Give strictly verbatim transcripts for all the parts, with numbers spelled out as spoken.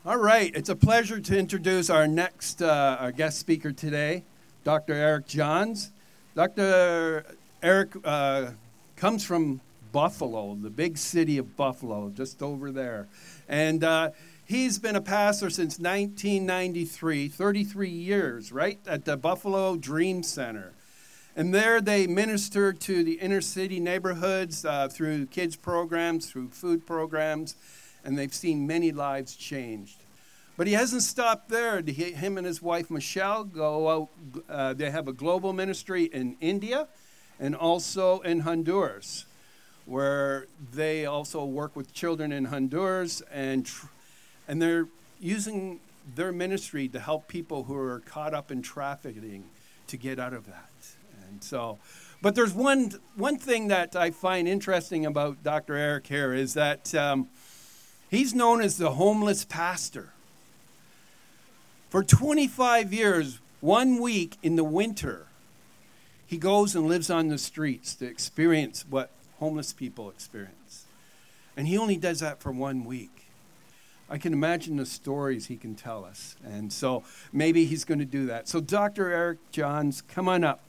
All right, it's a pleasure to introduce our next uh, our guest speaker today, Doctor Eric Johns. Doctor Eric uh, comes from Buffalo, the big city of Buffalo, just over there. And uh, he's been a pastor since nineteen ninety-three, thirty-three years, right, at the Buffalo Dream Center. And there they minister to the inner city neighborhoods uh, through kids programs, through food programs, and they've seen many lives changed. But he hasn't stopped there. He, him and his wife, Michelle, go out. Uh, they have a global ministry in India and also in Honduras, where they also work with children in Honduras, and tr- and they're using their ministry to help people who are caught up in trafficking to get out of that. And so, but there's one one thing that I find interesting about Doctor Eric here is that um, he's known as the homeless pastor. For twenty-five years, one week in the winter, he goes and lives on the streets to experience what homeless people experience. And he only does that for one week. I can imagine the stories he can tell us. And so maybe he's going to do that. So Doctor Eric Johns, come on up.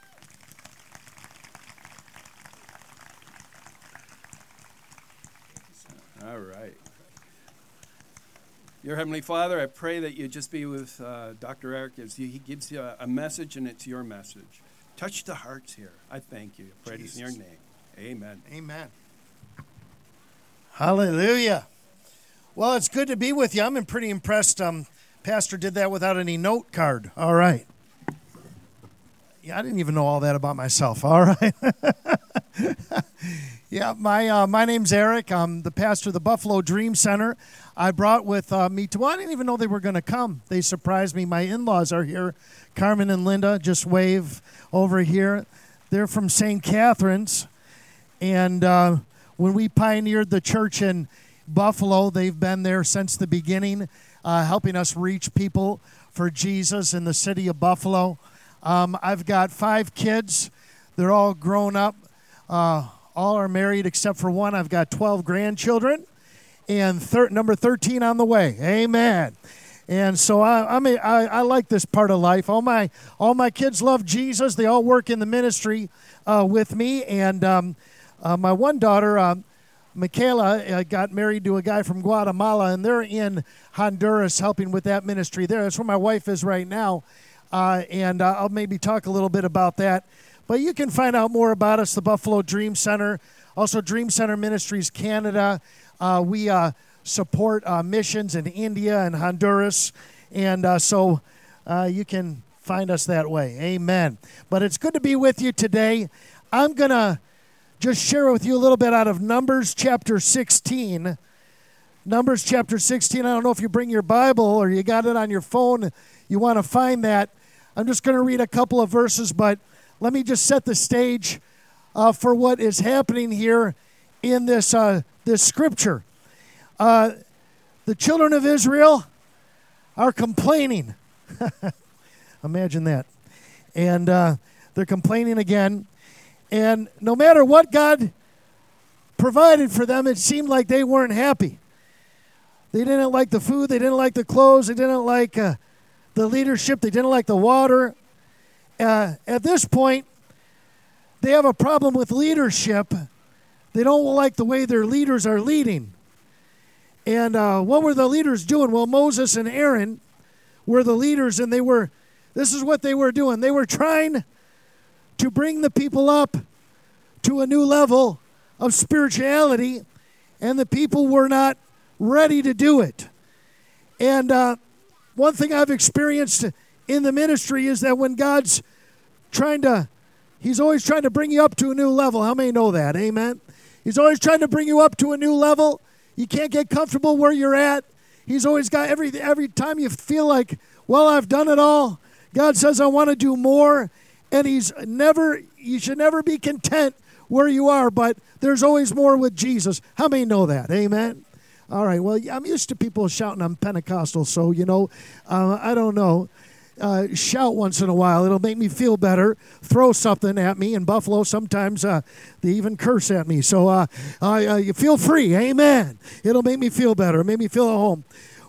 All right. Your Heavenly Father, I pray that you just be with uh, Doctor Eric as he gives you a, a message, and it's your message. Touch the hearts here. I thank you. I pray this in your name. Amen. Amen. Hallelujah. Well, it's good to be with you. I'm pretty impressed. Um, Pastor did that without any note card. All right. Yeah, I didn't even know all that about myself. All right. Yeah, my uh, my name's Eric. I'm the pastor of the Buffalo Dream Center. I brought with uh, me to, well, I didn't even know they were going to come. They surprised me. My in-laws are here. Carmen and Linda, just wave over here. They're from Saint Catharines. And uh, when we pioneered the church in Buffalo, they've been there since the beginning, uh, helping us reach people for Jesus in the city of Buffalo. Um, I've got five kids. They're all grown up. Uh, all are married except for one. I've got twelve grandchildren, and thir- number thirteen on the way. Amen. And so I, I mean, I, I like this part of life. All my all my kids love Jesus. They all work in the ministry uh, with me. And um, uh, my one daughter, uh, Michaela, uh, got married to a guy from Guatemala, and they're in Honduras helping with that ministry there. That's where my wife is right now. Uh, and uh, I'll maybe talk a little bit about that. But you can find out more about us, the Buffalo Dream Center, also Dream Center Ministries Canada. Uh, we uh, support uh, missions in India and Honduras, and uh, so uh, you can find us that way. Amen. But it's good to be with you today. I'm going to just share with you a little bit out of Numbers chapter sixteen. Numbers chapter sixteen. I don't know if you bring your Bible or you got it on your phone. You want to find that. I'm just going to read a couple of verses, but let me just set the stage uh, for what is happening here in this uh, this scripture. Uh, the children of Israel are complaining. Imagine that. And uh, they're complaining again. And no matter what God provided for them, it seemed like they weren't happy. They didn't like the food. They didn't like the clothes. They didn't like uh, the leadership. They didn't like the water. Uh, at this point, they have a problem with leadership. They don't like the way their leaders are leading. And uh, what were the leaders doing? Well, Moses and Aaron were the leaders, and they were, this is what they were doing. They were trying to bring the people up to a new level of spirituality, and the people were not ready to do it. And uh, one thing I've experienced in the ministry is that when God's trying to, he's always trying to bring you up to a new level. How many know that? Amen. He's always trying to bring you up to a new level. You can't get comfortable where you're at. He's always got, every every time you feel like, well, I've done it all, God says, I want to do more. And he's never, you should never be content where you are, but there's always more with Jesus. How many know that? Amen. All right, well, I'm used to people shouting I'm Pentecostal, so, you know, uh, I don't know. Uh, shout once in a while. It'll make me feel better. Throw something at me. In Buffalo, sometimes uh, they even curse at me. So uh, uh, you feel free. Amen. It'll make me feel better. Make me feel at home.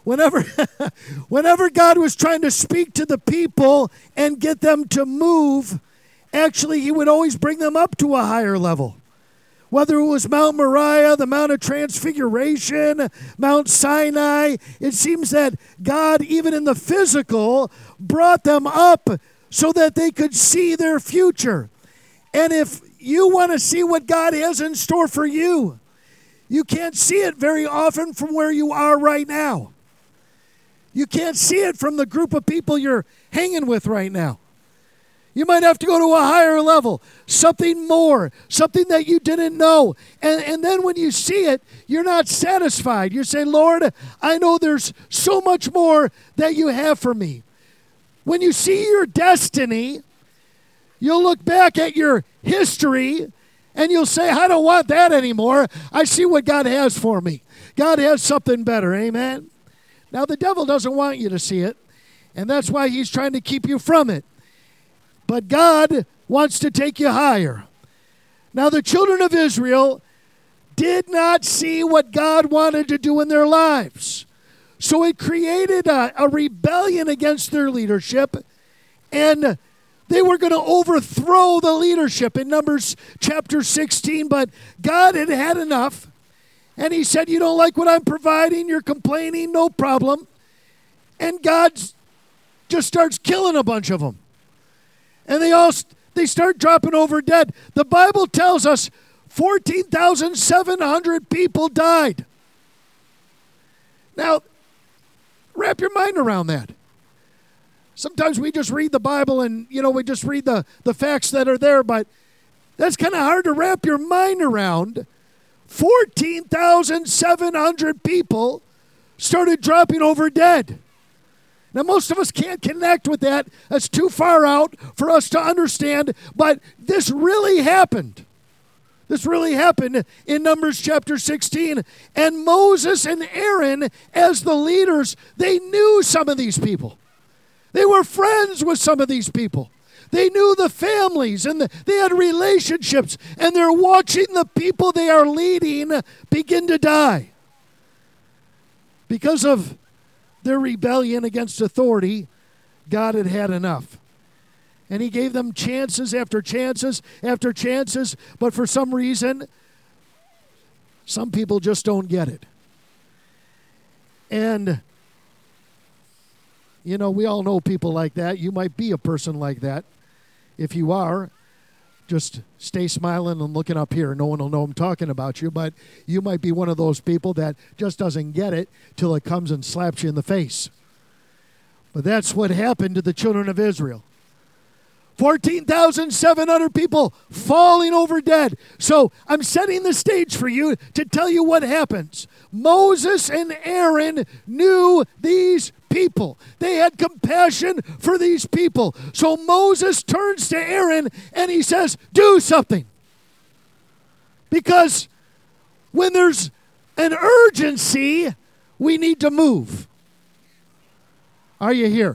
Whenever, whenever God was trying to speak to the people and get them to move, actually he would always bring them up to a higher level. Whether it was Mount Moriah, the Mount of Transfiguration, Mount Sinai, it seems that God, even in the physical, brought them up so that they could see their future. And if you want to see what God has in store for you, you can't see it very often from where you are right now. You can't see it from the group of people you're hanging with right now. You might have to go to a higher level, something more, something that you didn't know. And, and then when you see it, you're not satisfied. You say, Lord, I know there's so much more that you have for me. When you see your destiny, you'll look back at your history and you'll say, I don't want that anymore. I see what God has for me. God has something better, amen? Now, the devil doesn't want you to see it, and that's why he's trying to keep you from it. But God wants to take you higher. Now, the children of Israel did not see what God wanted to do in their lives. So it created a, a rebellion against their leadership, and they were going to overthrow the leadership in Numbers chapter sixteen. But God had had enough, and he said, you don't like what I'm providing, you're complaining, no problem. And God just starts killing a bunch of them. And they all they start dropping over dead. The Bible tells us fourteen thousand seven hundred people died. Now, wrap your mind around that. Sometimes we just read the Bible and, you know, we just read the, the facts that are there, but that's kind of hard to wrap your mind around. fourteen thousand seven hundred people started dropping over dead. Now, most of us can't connect with that. That's too far out for us to understand, but this really happened. This really happened in Numbers chapter sixteen. And Moses and Aaron, as the leaders, they knew some of these people. They were friends with some of these people. They knew the families, and the, they had relationships, and they're watching the people they are leading begin to die. Because of their rebellion against authority, God had had enough. And he gave them chances after chances after chances, but for some reason, some people just don't get it. And, you know, we all know people like that. You might be a person like that. If you are, just stay smiling and looking up here. No one will know I'm talking about you, but you might be one of those people that just doesn't get it till it comes and slaps you in the face. But that's what happened to the children of Israel. fourteen thousand seven hundred people falling over dead. So I'm setting the stage for you to tell you what happens. Moses and Aaron knew these people. They had compassion for these people. So Moses turns to Aaron and he says, do something. Because when there's an urgency, we need to move. Are you here?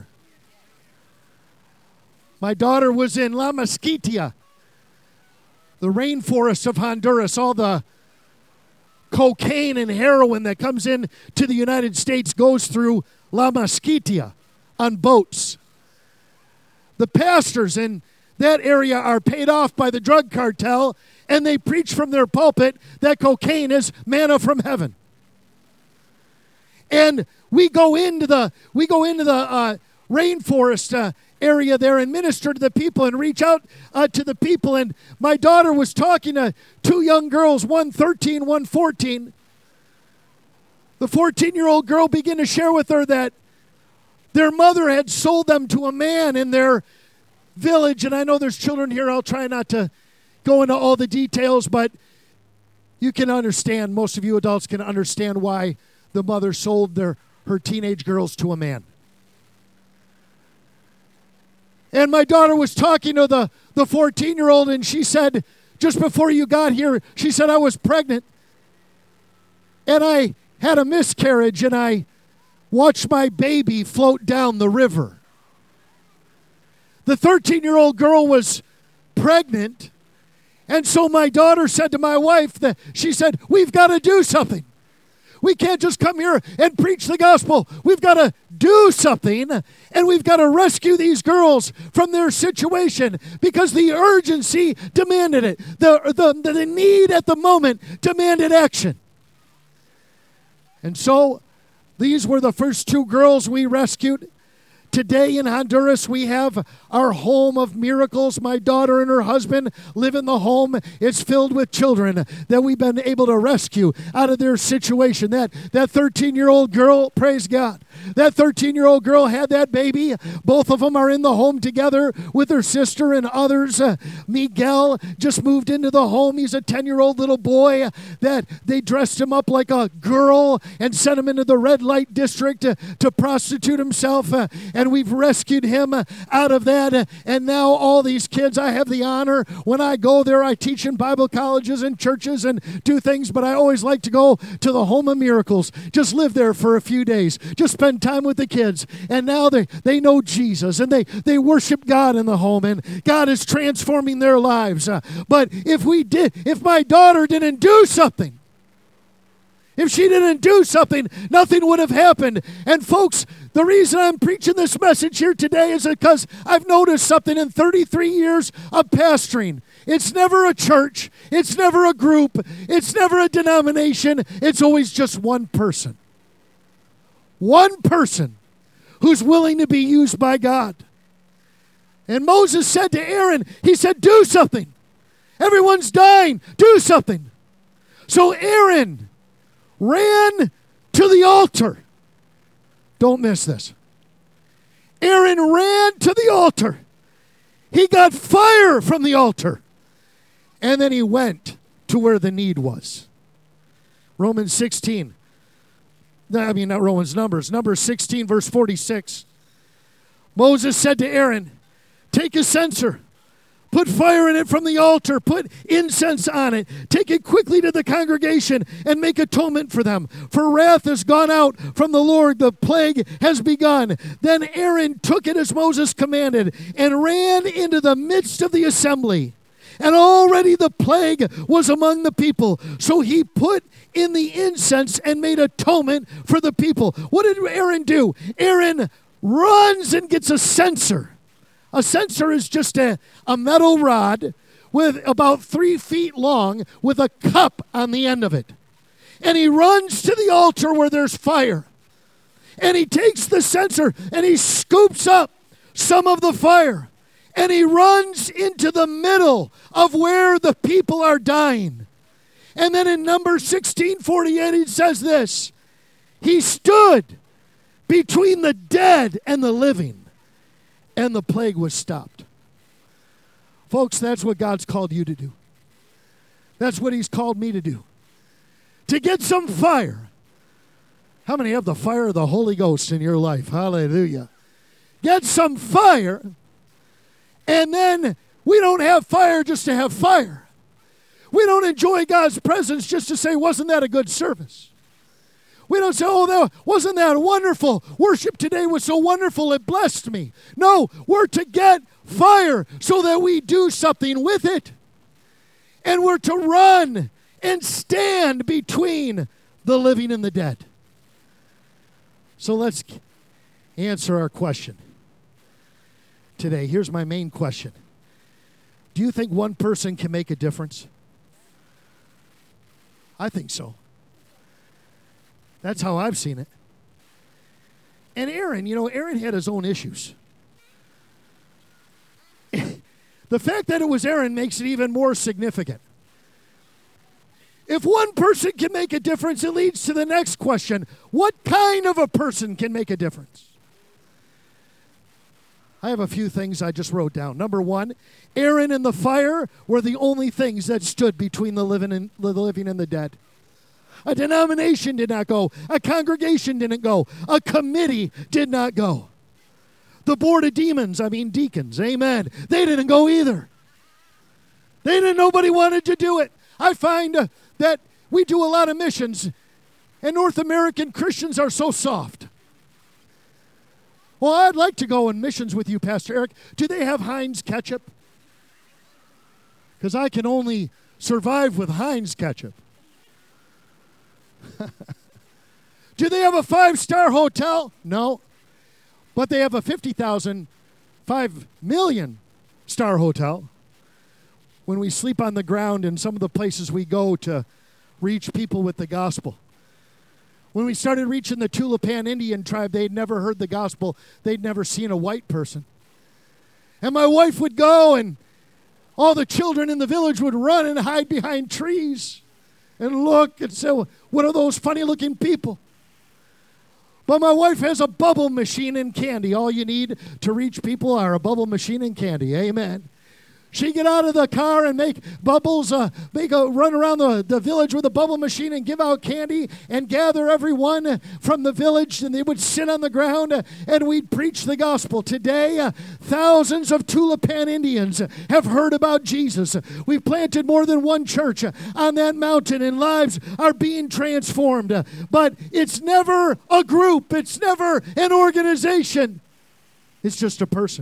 My daughter was in La Mesquita, the rainforest of Honduras, all the cocaine and heroin that comes in to the United States goes through La Mesquita on boats. The pastors in that area are paid off by the drug cartel, and they preach from their pulpit that cocaine is manna from heaven. And we go into the we go into the uh, rainforest uh, area there and minister to the people and reach out uh, to the people. And my daughter was talking to two young girls, one thirteen, one fourteen. The fourteen-year-old girl began to share with her that their mother had sold them to a man in their village. And I know there's children here. I'll try not to go into all the details, but you can understand, most of you adults can understand why the mother sold their her teenage girls to a man. And my daughter was talking to the, the fourteen-year-old, and she said, just before you got here, she said, I was pregnant, and I had a miscarriage, and I watched my baby float down the river. The thirteen-year-old girl was pregnant, and so my daughter said to my wife, that she said, we've got to do something. We can't just come here and preach the gospel. We've got to do something, and we've got to rescue these girls from their situation because the urgency demanded it. The, the, the need at the moment demanded action. And so these were the first two girls we rescued. Today in Honduras, we have our home of miracles. My daughter and her husband live in the home. It's filled with children that we've been able to rescue out of their situation. That that thirteen-year-old girl, praise God, that thirteen-year-old girl had that baby. Both of them are in the home together with her sister and others. Uh, Miguel just moved into the home. He's a ten-year-old little boy that they dressed him up like a girl and sent him into the red light district to, to prostitute himself. Uh, And we've rescued him out of that. And now all these kids, I have the honor. When I go there, I teach in Bible colleges and churches and do things. But I always like to go to the Home of Miracles. Just live there for a few days. Just spend time with the kids. And now they, they know Jesus. And they, they worship God in the home. And God is transforming their lives. Uh, but if we did, if my daughter didn't do something, if she didn't do something, nothing would have happened. And folks, the reason I'm preaching this message here today is because I've noticed something in thirty-three years of pastoring. It's never a church. It's never a group. It's never a denomination. It's always just one person. One person who's willing to be used by God. And Moses said to Aaron, he said, do something. Everyone's dying. Do something. So Aaron ran to the altar. Don't miss this. Aaron ran to the altar. He got fire from the altar. And then he went to where the need was. Romans sixteen. I mean, not Romans, Numbers. Numbers sixteen, verse forty-six. Moses said to Aaron, take a censer. Put fire in it from the altar. Put incense on it. Take it quickly to the congregation and make atonement for them. For wrath has gone out from the Lord. The plague has begun. Then Aaron took it as Moses commanded and ran into the midst of the assembly. And already the plague was among the people. So he put in the incense and made atonement for the people. What did Aaron do? Aaron runs and gets a censer. A censer is just a, a metal rod with about three feet long with a cup on the end of it. And he runs to the altar where there's fire. And he takes the censer and he scoops up some of the fire. And he runs into the middle of where the people are dying. And then in Numbers sixteen forty-eight, it says this. He stood between the dead and the living. And the plague was stopped. Folks, that's what God's called you to do. That's what he's called me to do. To get some fire. How many have the fire of the Holy Ghost in your life? Hallelujah. Get some fire. And then we don't have fire just to have fire. We don't enjoy God's presence just to say, wasn't that a good service? We don't say, oh, that, wasn't that wonderful? Worship today was so wonderful, it blessed me. No, we're to get fire so that we do something with it. And we're to run and stand between the living and the dead. So let's answer our question today. Here's my main question. Do you think one person can make a difference? I think so. That's how I've seen it. And Aaron, you know, Aaron had his own issues. The fact that it was Aaron makes it even more significant. If one person can make a difference, it leads to the next question. What kind of a person can make a difference? I have a few things I just wrote down. Number one, Aaron and the fire were the only things that stood between the living and the living and the dead. A denomination did not go. A congregation didn't go. A committee did not go. The board of demons, I mean deacons, amen, they didn't go either. They didn't, nobody wanted to do it. I find uh, that we do a lot of missions, and North American Christians are so soft. Well, I'd like to go in missions with you, Pastor Eric. Do they have Heinz ketchup? Because I can only survive with Heinz ketchup. Do they have a five-star hotel? No. But they have a fifty thousand, five million star hotel. When we sleep on the ground in some of the places we go to reach people with the gospel. When we started reaching the Tulipan Indian tribe, they'd never heard the gospel. They'd never seen a white person. And my wife would go, and all the children in the village would run and hide behind trees and look and say, what are those funny-looking people? But my wife has a bubble machine and candy. All you need to reach people are a bubble machine and candy. Amen. She'd get out of the car and make bubbles, uh, make a run around the, the village with a bubble machine and give out candy and gather everyone from the village, and they would sit on the ground uh, and we'd preach the gospel. Today, uh, thousands of Tulipan Indians have heard about Jesus. We've planted more than one church uh, on that mountain, and lives are being transformed. Uh, but it's never a group. It's never an organization. It's just a person.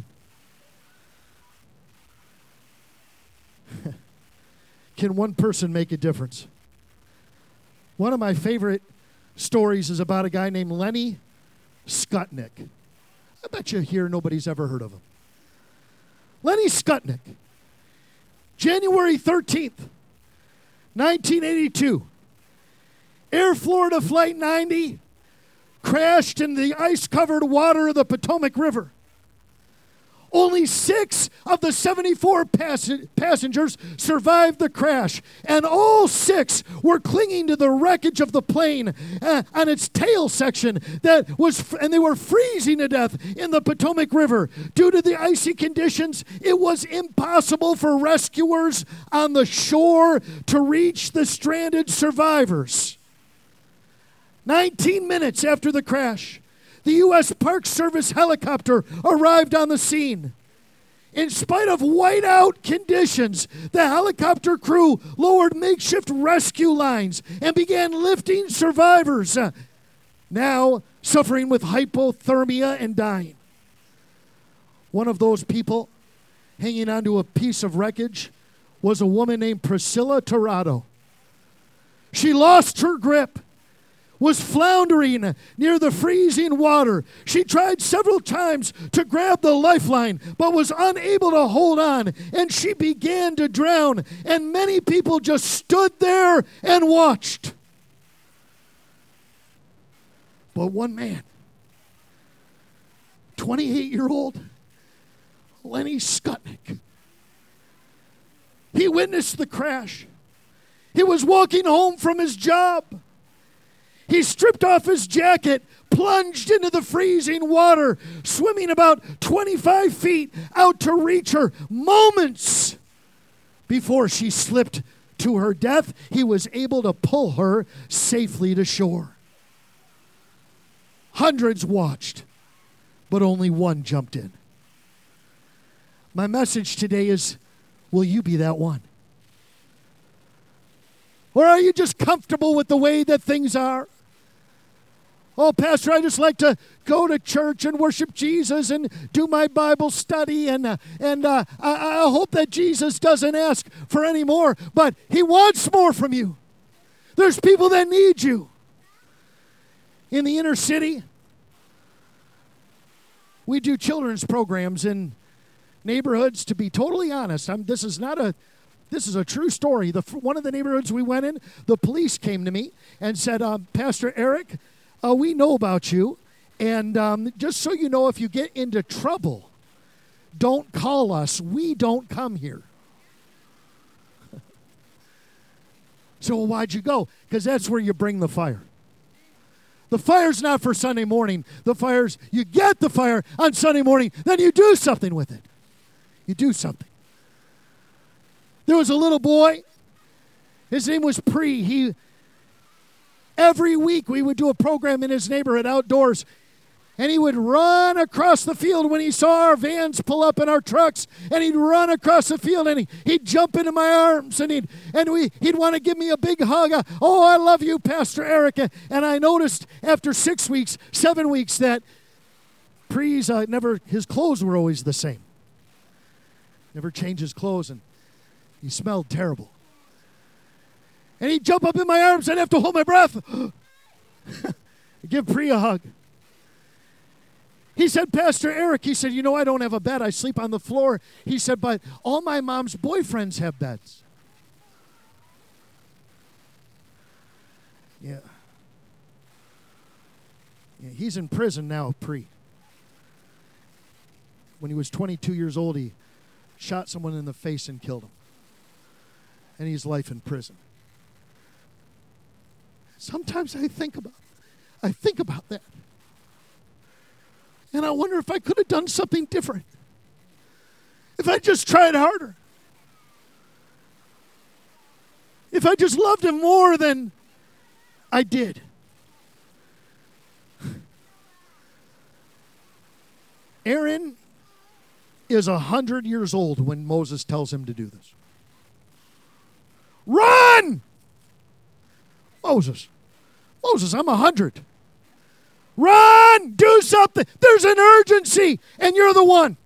Can one person make a difference? One of my favorite stories is about a guy named Lenny Skutnik. I bet you here nobody's ever heard of him. Lenny Skutnik, January thirteenth, nineteen eighty-two, Air Florida Flight ninety crashed in the ice-covered water of the Potomac River. Only six of the seventy-four pass- passengers survived the crash, and all six were clinging to the wreckage of the plane uh, on its tail section that was, f- and they were freezing to death in the Potomac River. Due to the icy conditions, it was impossible for rescuers on the shore to reach the stranded survivors. nineteen minutes after the crash, the U S Park Service helicopter arrived on the scene. In spite of whiteout conditions, the helicopter crew lowered makeshift rescue lines and began lifting survivors, uh, now suffering with hypothermia and dying. One of those people hanging onto a piece of wreckage was a woman named Priscilla Tirado. She lost her grip, was floundering near the freezing water. She tried several times to grab the lifeline, but was unable to hold on, and she began to drown, and many people just stood there and watched. But one man, twenty-eight-year-old Lenny Skutnik, he witnessed the crash. He was walking home from his job. He stripped off his jacket, plunged into the freezing water, swimming about twenty-five feet out to reach her. Moments before she slipped to her death, he was able to pull her safely to shore. Hundreds watched, but only one jumped in. My message today is, will you be that one? Or are you just comfortable with the way that things are? Oh, Pastor, I just like to go to church and worship Jesus and do my Bible study, and uh, and uh, I, I hope that Jesus doesn't ask for any more, but he wants more from you. There's people that need you. In the inner city, we do children's programs in neighborhoods. To be totally honest, I'm, this is not a This is a true story. The, one of the neighborhoods we went in, the police came to me and said, um, Pastor Eric, uh, we know about you, and um, just so you know, if you get into trouble, don't call us. We don't come here. So well, why'd you go? Because that's where you bring the fire. The fire's not for Sunday morning. The fire's, you get the fire on Sunday morning, then you do something with it. You do something. There was a little boy. His name was Pre. He, every week we would do a program in his neighborhood outdoors, and he would run across the field when he saw our vans pull up in our trucks, and he'd run across the field, and he, he'd jump into my arms, and he'd and we he'd want to give me a big hug. Uh, oh, I love you, Pastor Eric. And I noticed after six weeks, seven weeks, that Pre's uh, never, his clothes were always the same. Never changed his clothes, and he smelled terrible. And he'd jump up in my arms, and I'd have to hold my breath. Give Pri a hug. He said, Pastor Eric, he said, you know, I don't have a bed. I sleep on the floor. He said, but all my mom's boyfriends have beds. Yeah. Yeah, he's in prison now, Pri. When he was twenty-two years old, he shot someone in the face and killed him. And he's life in prison. Sometimes I think about I think about that. And I wonder if I could have done something different. If I just tried harder. If I just loved him more than I did. Aaron is a hundred years old when Moses tells him to do this. Run! Moses. Moses, I'm a hundred. Run! Do something. There's an urgency, and you're the one.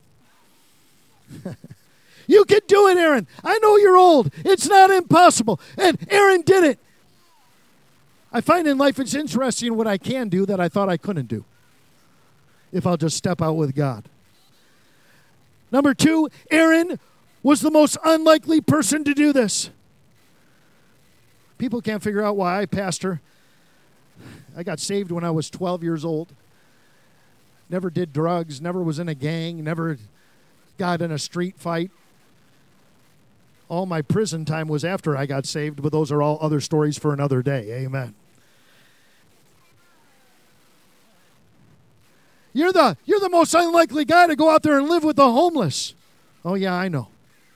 You can do it, Aaron. I know you're old. It's not impossible. And Aaron did it. I find in life it's interesting what I can do that I thought I couldn't do if I'll just step out with God. Number two, Aaron was the most unlikely person to do this. People can't figure out why I pastor. I got saved when I was twelve years old. Never did drugs, never was in a gang, never got in a street fight. All my prison time was after I got saved, but those are all other stories for another day. Amen. You're the, you're the most unlikely guy to go out there and live with the homeless. Oh, yeah, I know.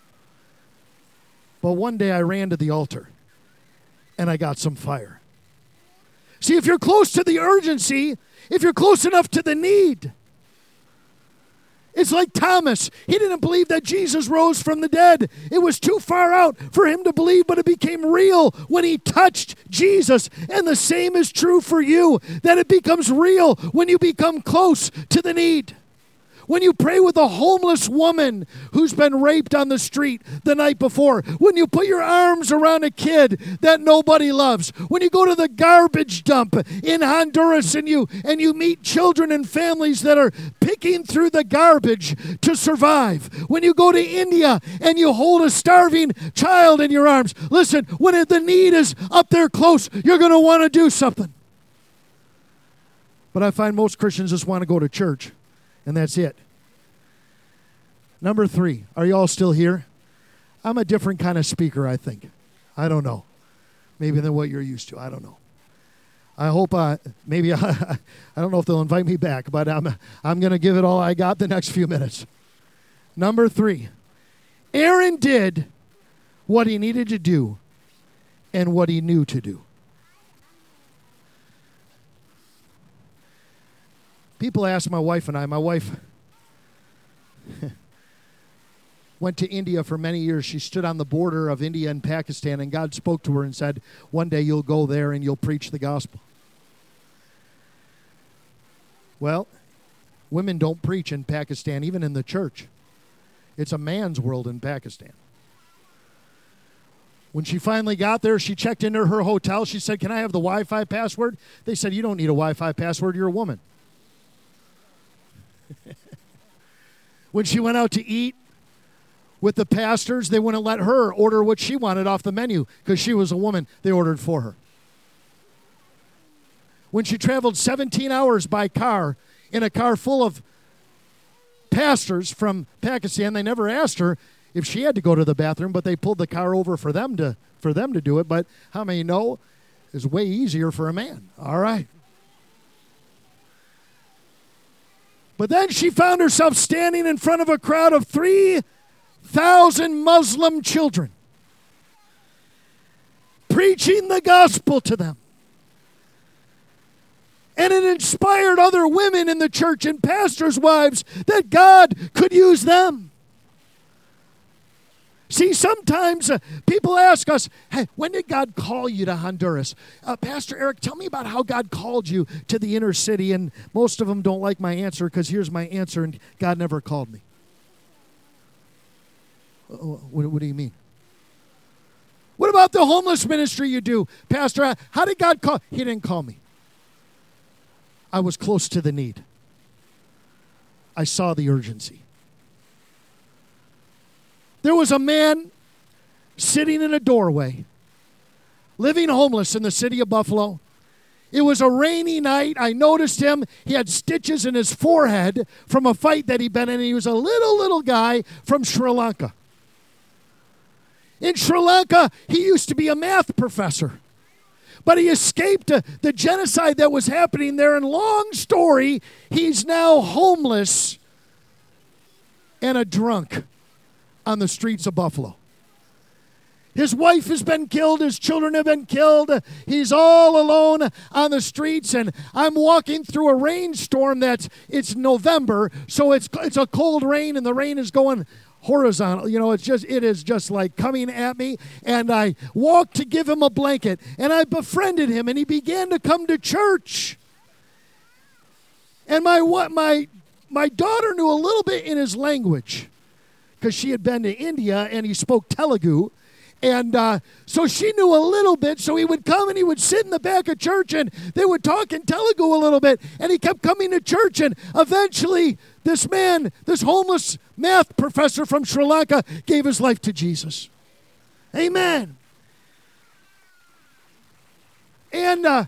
But one day I ran to the altar, and I got some fire. See, if you're close to the urgency, if you're close enough to the need, it's like Thomas. He didn't believe that Jesus rose from the dead. It was too far out for him to believe, but it became real when he touched Jesus. And the same is true for you, that it becomes real when you become close to the need. When you pray with a homeless woman who's been raped on the street the night before. When you put your arms around a kid that nobody loves. When you go to the garbage dump in Honduras and you and you meet children and families that are picking through the garbage to survive. When you go to India and you hold a starving child in your arms. Listen, when the need is up there close, you're going to want to do something. But I find most Christians just want to go to church. And that's it. Number three, are you all still here? I'm a different kind of speaker, I think. I don't know. Maybe than what you're used to. I don't know. I hope, uh, maybe, I, I don't know if they'll invite me back, but I'm, I'm going to give it all I got the next few minutes. Number three, Aaron did what he needed to do and what he knew to do. People ask my wife and I, my wife went to India for many years. She stood on the border of India and Pakistan, and God spoke to her and said, one day you'll go there and you'll preach the gospel. Well, women don't preach in Pakistan, even in the church. It's a man's world in Pakistan. When she finally got there, she checked into her hotel. She said, can I have the Wi-Fi password? They said, you don't need a Wi-Fi password. You're a woman. When she went out to eat with the pastors, they wouldn't let her order what she wanted off the menu because she was a woman. They ordered for her. When she traveled seventeen hours by car in a car full of pastors from Pakistan, they never asked her if she had to go to the bathroom, but they pulled the car over for them to for them to do it. But how many know it's way easier for a man? All right. But then she found herself standing in front of a crowd of three thousand Muslim children, preaching the gospel to them. And it inspired other women in the church and pastors' wives that God could use them. See, sometimes uh, people ask us, hey, when did God call you to Honduras? Uh, Pastor Eric, tell me about how God called you to the inner city. And most of them don't like my answer because here's my answer, and God never called me. Uh, what, what do you mean? What about the homeless ministry you do? Pastor, how did God call? He didn't call me. I was close to the need. I saw the urgency. There was a man sitting in a doorway, living homeless in the city of Buffalo. It was a rainy night. I noticed him. He had stitches in his forehead from a fight that he'd been in. He was a little, little guy from Sri Lanka. In Sri Lanka, he used to be a math professor. But he escaped uh, the genocide that was happening there. And long story, he's now homeless and a drunk on the streets of Buffalo. His wife has been killed. His children have been killed. He's all alone on the streets. And I'm walking through a rainstorm that's, it's November, so it's it's a cold rain, and the rain is going horizontal. You know, it's just, it is just like coming at me. And I walked to give him a blanket, and I befriended him, and he began to come to church. And my what my my daughter knew a little bit in his language because she had been to India, and he spoke Telugu. And uh, so she knew a little bit, so he would come and he would sit in the back of church, and they would talk in Telugu a little bit, and he kept coming to church, and eventually this man, this homeless math professor from Sri Lanka, gave his life to Jesus. Amen. And uh,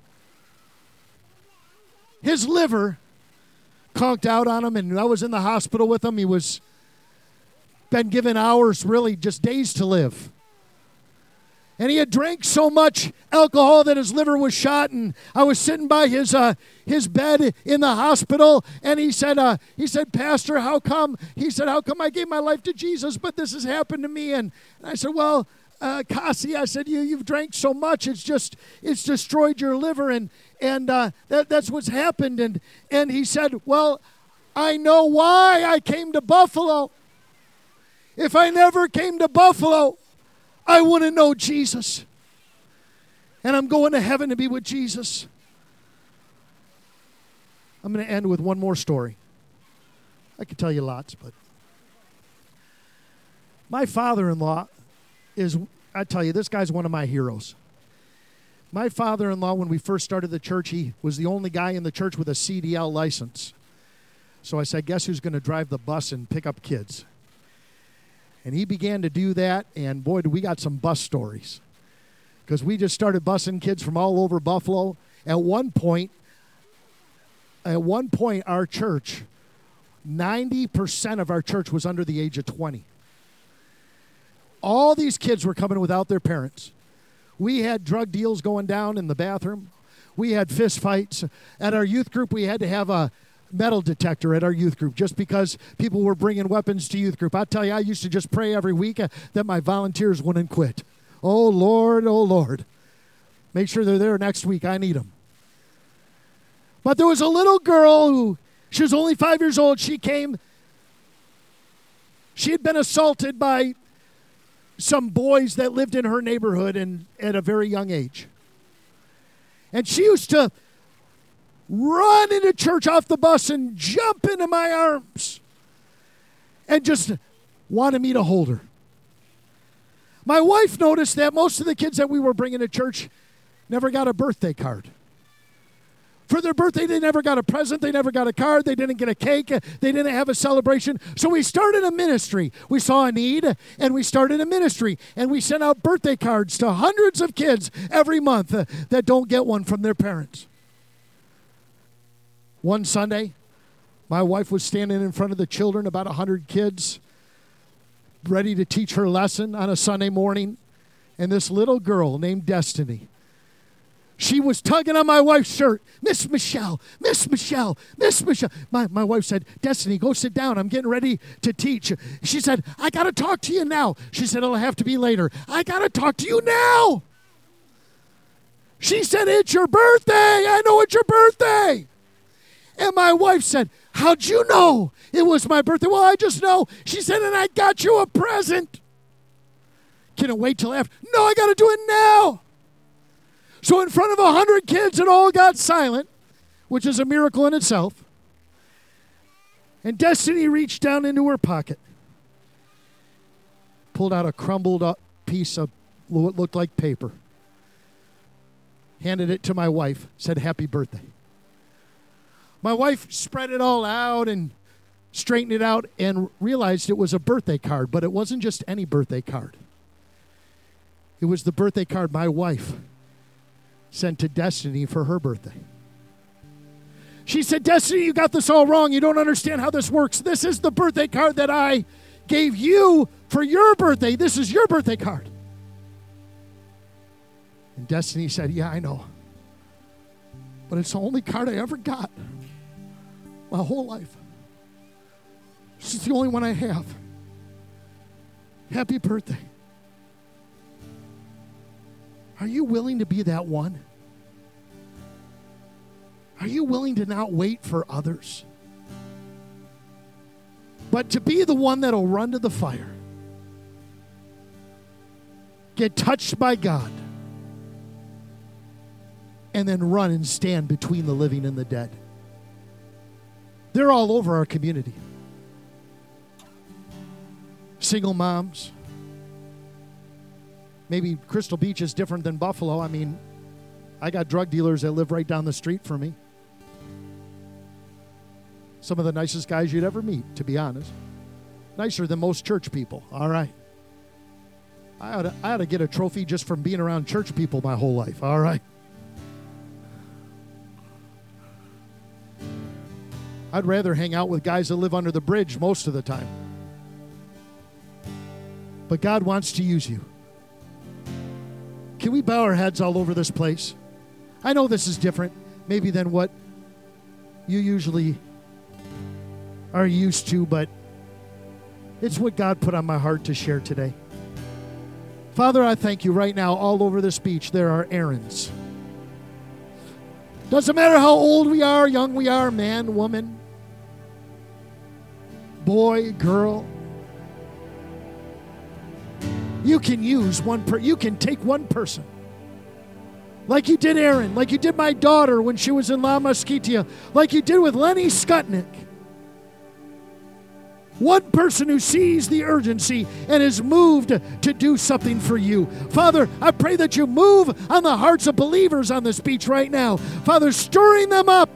his liver conked out on him, and I was in the hospital with him. He was been given hours, really just days to live. And he had drank so much alcohol that his liver was shot. And I was sitting by his uh, his bed in the hospital, and he said, uh, he said, Pastor, how come? He said, how come I gave my life to Jesus, but this has happened to me? And, and I said, well, uh, Kasi, I said, you you've drank so much, it's just it's destroyed your liver, and and uh, that that's what's happened. And and he said, well, I know why I came to Buffalo. If I never came to Buffalo, I wouldn't know Jesus. And I'm going to heaven to be with Jesus. I'm going to end with one more story. I could tell you lots, but my father-in-law is, I tell you, this guy's one of my heroes. My father-in-law, when we first started the church, he was the only guy in the church with a C D L license. So I said, guess who's going to drive the bus and pick up kids? And he began to do that, and boy, we got some bus stories. Because we just started busing kids from all over Buffalo. At one point, at one point, our church, ninety percent of our church was under the age of twenty. All these kids were coming without their parents. We had drug deals going down in the bathroom. We had fist fights. At our youth group, we had to have a metal detector at our youth group just because people were bringing weapons to youth group. I tell you, I used to just pray every week uh, that my volunteers wouldn't quit. Oh, Lord, oh, Lord. Make sure they're there next week. I need them. But there was a little girl who, she was only five years old. She came. She had been assaulted by some boys that lived in her neighborhood and at a very young age. And she used to run into church off the bus and jump into my arms and just wanted me to hold her. My wife noticed that most of the kids that we were bringing to church never got a birthday card. For their birthday, they never got a present. They never got a card. They didn't get a cake. They didn't have a celebration. So we started a ministry. We saw a need, and we started a ministry. And we sent out birthday cards to hundreds of kids every month uh, that don't get one from their parents. One Sunday, my wife was standing in front of the children, about one hundred kids, ready to teach her lesson on a Sunday morning. And this little girl named Destiny, she was tugging on my wife's shirt. Miss Michelle, Miss Michelle, Miss Michelle. My, my wife said, Destiny, go sit down. I'm getting ready to teach. She said, I got to talk to you now. She said, it'll have to be later. I got to talk to you now. She said, it's your birthday. I know it's your birthday. And my wife said, how'd you know it was my birthday? Well, I just know. She said, and I got you a present. Can it wait till after? No, I got to do it now. So in front of a hundred kids, it all got silent, which is a miracle in itself. And Destiny reached down into her pocket, pulled out a crumbled up piece of what looked like paper, handed it to my wife, said, happy birthday. My wife spread it all out and straightened it out and realized it was a birthday card, but it wasn't just any birthday card. It was the birthday card my wife sent to Destiny for her birthday. She said, Destiny, you got this all wrong. You don't understand how this works. This is the birthday card that I gave you for your birthday. This is your birthday card. And Destiny said, yeah, I know. But it's the only card I ever got my whole life. This is the only one I have. Happy birthday. Are you willing to be that one? Are you willing to not wait for others, but to be the one that'll run to the fire, get touched by God, and then run and stand between the living and the dead? They're all over our community. Single moms. Maybe Crystal Beach is different than Buffalo. I mean, I got drug dealers that live right down the street from me. Some of the nicest guys you'd ever meet, to be honest. Nicer than most church people. All right. I ought to, I ought to get a trophy just from being around church people my whole life. All right. I'd rather hang out with guys that live under the bridge most of the time. But God wants to use you. Can we bow our heads all over this place? I know this is different, maybe than what you usually are used to, but it's what God put on my heart to share today. Father, I thank you right now. All over this beach, there are errands. Doesn't matter how old we are, young we are, man, woman, boy, girl. You can use one per, you can take one person. Like you did Aaron, like you did my daughter when she was in La Mesquitia, like you did with Lenny Skutnik. One person who sees the urgency and is moved to do something for you. Father, I pray that you move on the hearts of believers on this beach right now. Father, stirring them up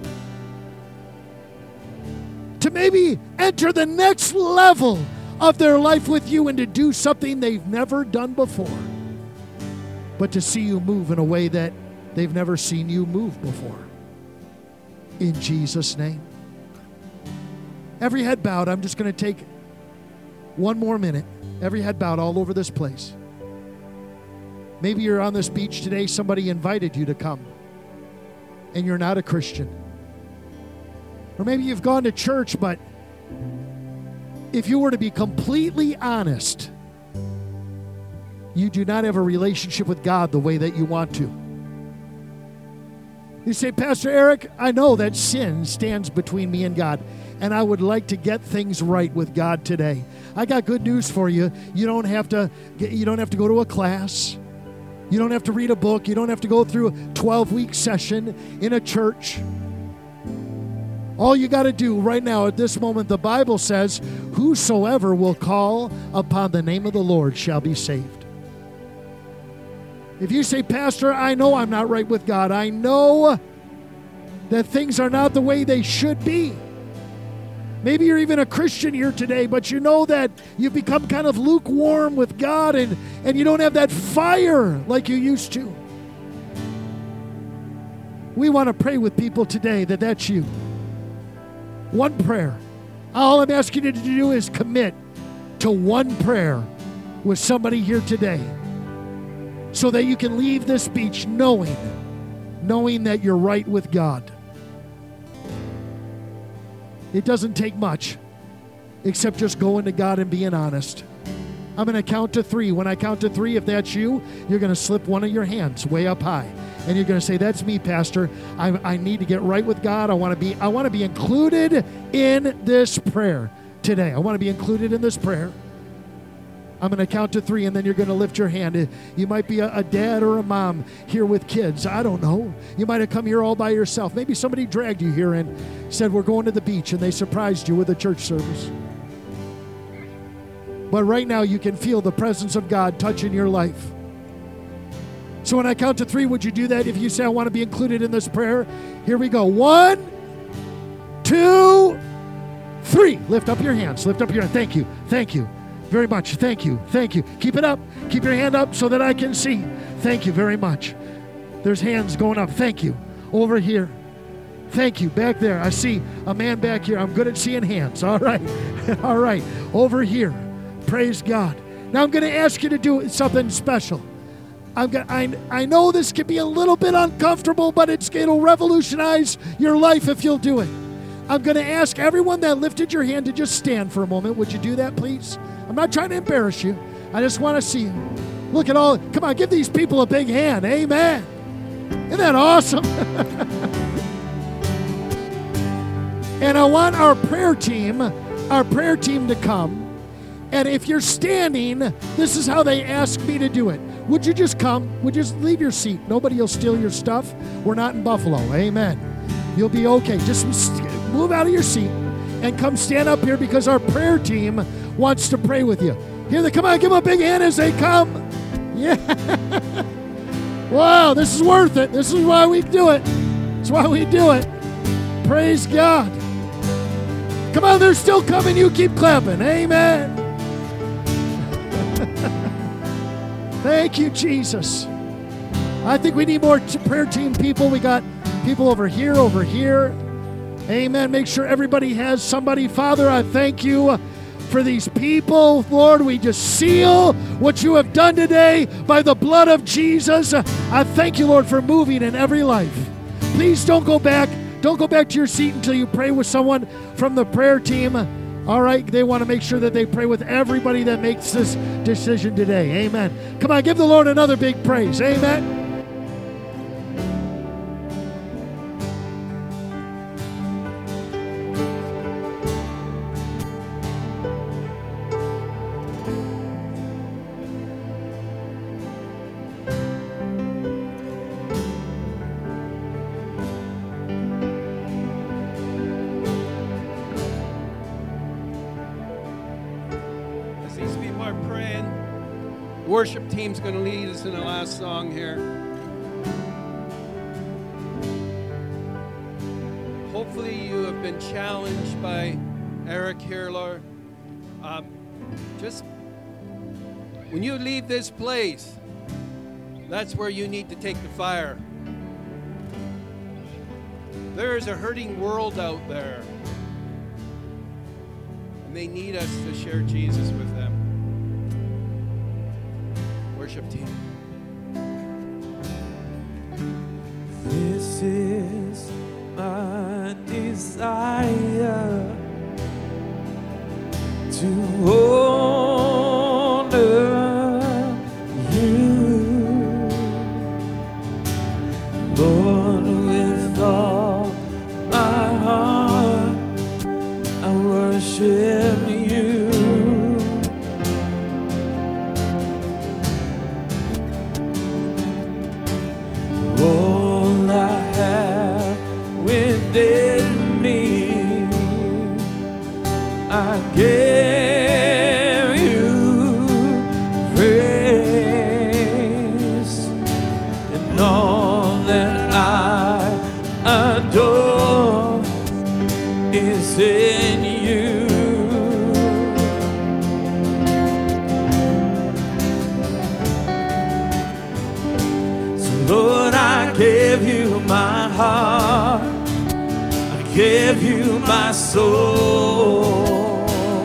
to maybe enter the next level of their life with you and to do something they've never done before, but to see you move in a way that they've never seen you move before. In Jesus' name. Every head bowed. I'm just going to take one more minute. Every head bowed all over this place. Maybe you're on this beach today. Somebody invited you to come and you're not a Christian. Or maybe you've gone to church, but if you were to be completely honest, you do not have a relationship with God the way that you want to. You say, Pastor Eric, I know that sin stands between me and God, and I would like to get things right with God today. I got good news for you. You don't have to get, you don't have to go to a class. You don't have to read a book. You don't have to go through a twelve-week session in a church. All you got to do right now at this moment, the Bible says, whosoever will call upon the name of the Lord shall be saved. If you say, Pastor, I know I'm not right with God. I know that things are not the way they should be. Maybe you're even a Christian here today, but you know that you've become kind of lukewarm with God and, and you don't have that fire like you used to. We want to pray with people today that that's you. One prayer. All I'm asking you to do is commit to one prayer with somebody here today so that you can leave this beach knowing, knowing that you're right with God. It doesn't take much except just going to God and being honest. I'm going to count to three. When I count to three, if that's you, you're going to slip one of your hands way up high. And you're going to say, that's me, Pastor. I, I need to get right with God. I want to be I want to be included in this prayer today. I want to be included in this prayer. I'm going to count to three, and then you're going to lift your hand. You might be a, a dad or a mom here with kids. I don't know. You might have come here all by yourself. Maybe somebody dragged you here and said, we're going to the beach, and they surprised you with a church service. But right now, you can feel the presence of God touching your life. So when I count to three, would you do that? If you say, I want to be included in this prayer, here we go. One, two, three. Lift up your hands. Lift up your hand. Thank you. Thank you very much. Thank you. Thank you. Keep it up. Keep your hand up so that I can see. Thank you very much. There's hands going up. Thank you. Over here. Thank you. Back there. I see a man back here. I'm good at seeing hands. All right. All right. Over here. Praise God. Now I'm going to ask you to do something special. I'm gonna, I, I know this can be a little bit uncomfortable, but it's, it'll revolutionize your life if you'll do it. I'm going to ask everyone that lifted your hand to just stand for a moment. Would you do that, please? I'm not trying to embarrass you. I just want to see you. Look at all. Come on, give these people a big hand. Amen. Isn't that awesome? And I want our prayer team, our prayer team to come. And if you're standing, this is how they ask me to do it. Would you just come? Would you just leave your seat? Nobody will steal your stuff. We're not in Buffalo. Amen. You'll be okay. Just move out of your seat and come stand up here because our prayer team wants to pray with you. Here they come on. Give them a big hand as they come. Yeah. Wow, this is worth it. This is why we do it. That's why we do it. Praise God. Come on, they're still coming. You keep clapping. Amen. Thank you, Jesus. I think we need more t- prayer team people. We got people over here, over here. Amen. Make sure everybody has somebody. Father, I thank you for these people. Lord, we just seal what you have done today by the blood of Jesus. I thank you, Lord, for moving in every life. Please don't go back. Don't go back to your seat until you pray with someone from the prayer team. All right, they want to make sure that they pray with everybody that makes this decision today. Amen. Come on, give the Lord another big praise. Amen. Worship team's going to lead us in the last song here. Hopefully you have been challenged by Eric here, Lord. Um, just when you leave this place, that's where you need to take the fire. There is a hurting world out there, and they need us to share Jesus with them. Worship team. This is my desire to honor you, Lord, with all my heart I worship you. All I have within me, I give you praise, and all that I adore is in you. So Lord, I give you my heart, I give you my soul,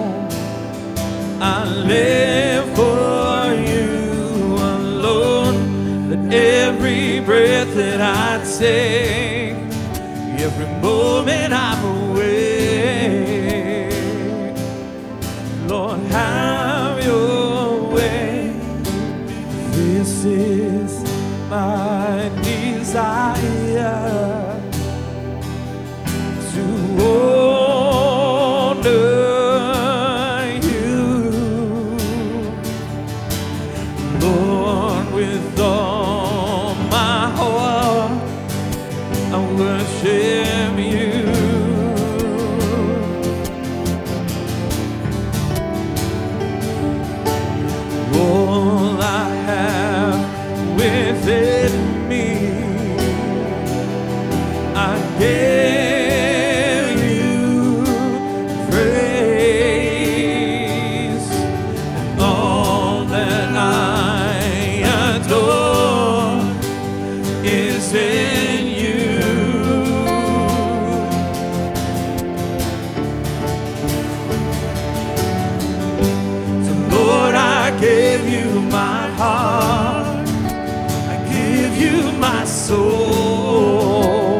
I live for you alone. That every breath that I take, every moment I'm awake, Lord, have your way. This is my desire to honor you, Lord, with all my heart soul.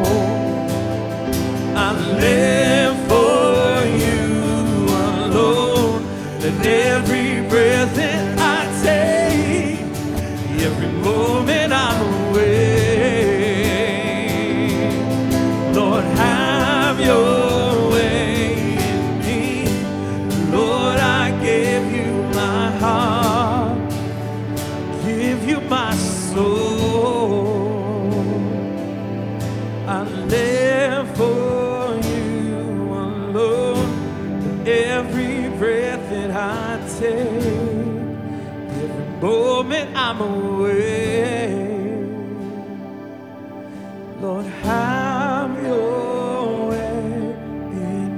I live for you alone. That every breath that I take, every moment I'm away, Lord, have your way in me. Lord, I give you my heart, give you my soul. I live for you alone. Every breath that I take, every moment I'm away, Lord, have your way in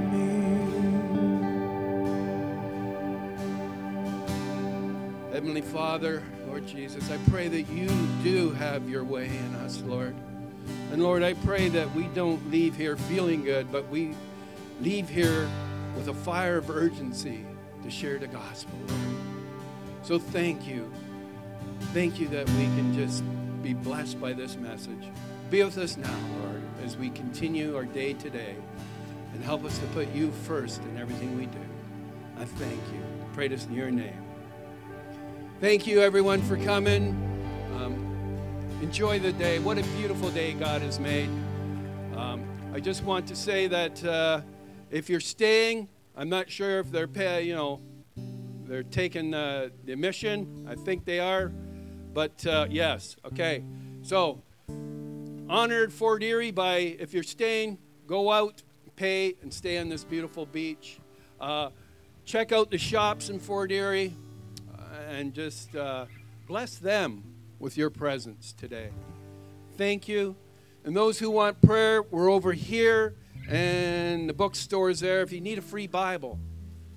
me. Heavenly Father, Lord Jesus, I pray that you do have your way in us, Lord. And Lord, I pray that we don't leave here feeling good, but we leave here with a fire of urgency to share the gospel, Lord. So thank you. Thank you that we can just be blessed by this message. Be with us now, Lord, as we continue our day today, and help us to put you first in everything we do. I thank you. Pray this in your name. Thank you, everyone, for coming. Um, enjoy the day. What a beautiful day God has made. Um, I just want to say that uh, if you're staying, I'm not sure if they're pay, you know, they're taking uh, the admission. I think they are, but uh, yes. Okay. So, honored Fort Erie by, if you're staying, go out, pay, and stay on this beautiful beach. Uh, check out the shops in Fort Erie, uh, and just uh, bless them with your presence today. Thank you. And those who want prayer, we're over here. And the bookstore is there. If you need a free Bible,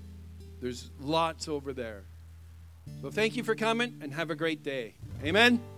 there's lots over there. So thank you for coming, and have a great day. Amen.